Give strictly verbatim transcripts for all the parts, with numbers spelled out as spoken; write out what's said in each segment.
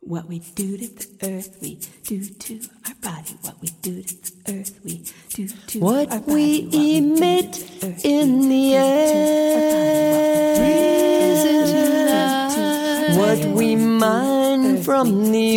What we do to the earth, we do to our body. What we do to the earth, we do to what our body. We what emit we do to the earth, in we the do air, breathe into life. What we mine from the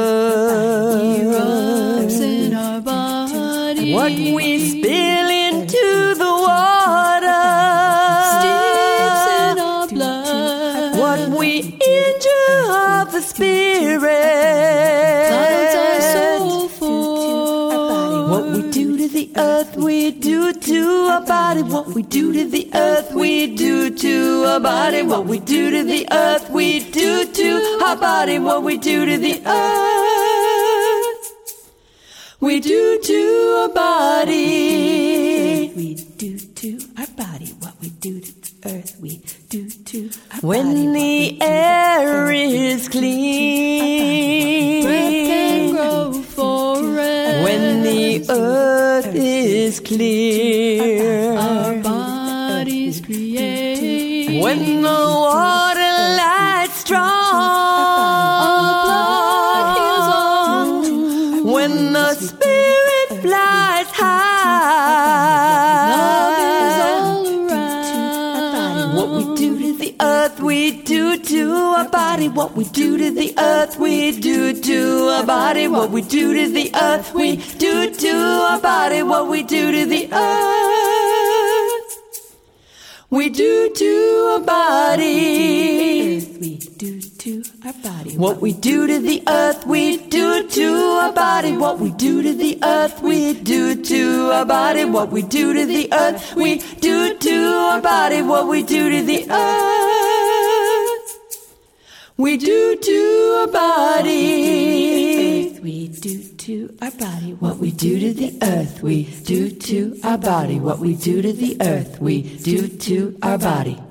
earth, in our body. what we spill into the water, steeps in our blood. what we injure of the spirit, Clouds our soul for. what we do to the earth, we do to our body. What we do to the earth, we do to our body. What we do to the earth, we do to our body. What we do to the earth, we do to our body. We do to our body. What we do to the earth, we do to our When body. the air is clean, Breath can grow forever. when the earth is clear, Our bodies create. when the water lies strong, blood heals all. when the spirit flies high, Love is all around. what we do to the earth, we do to our body. What we do to the earth, we do to our body. What we do to the earth, we do to our body. What we do to the earth, we do to our body. We do to our body. What we do to the earth, we do to our body. What we do to the earth, we do to our body. What we do to the earth, we do to our body. What we do to the earth, we do to our body. We do to our body. What we do to the earth, we do to our body. What we do to the earth, we do to our body.